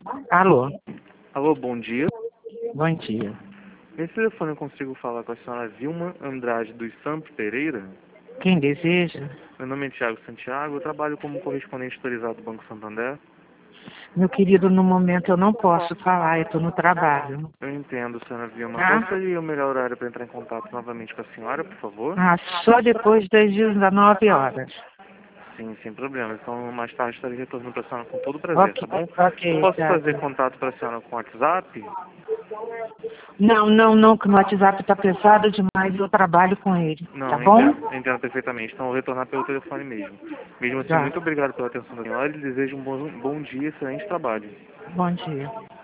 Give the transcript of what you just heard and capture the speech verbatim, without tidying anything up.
Alô, Alô, bom dia. bom dia. Nesse telefone eu consigo falar com a senhora Vilma Andrade dos Santos Pereira? Quem deseja? Meu nome é Tiago Santiago, eu trabalho como correspondente autorizado do Banco Santander. Meu querido, no momento eu não posso falar, eu estou no trabalho. Eu entendo, senhora Vilma. Tá? Qual seria o melhor horário para entrar em contato novamente com a senhora, por favor? Ah, só depois das dezenove horas. Sim, sem problema. Então, mais tarde estarei retornando para a senhora com todo prazer, Ok, tá bom? Eu ok, posso tá. fazer contato para a senhora com o WhatsApp? Não, não, não, que no WhatsApp está pesado demais e eu trabalho com ele, tá Não, eu bom? entendo, eu entendo perfeitamente. Então, eu vou retornar pelo telefone mesmo. Mesmo assim, Tá, muito obrigado pela atenção da senhora e desejo um bom, bom dia e excelente trabalho. bom dia.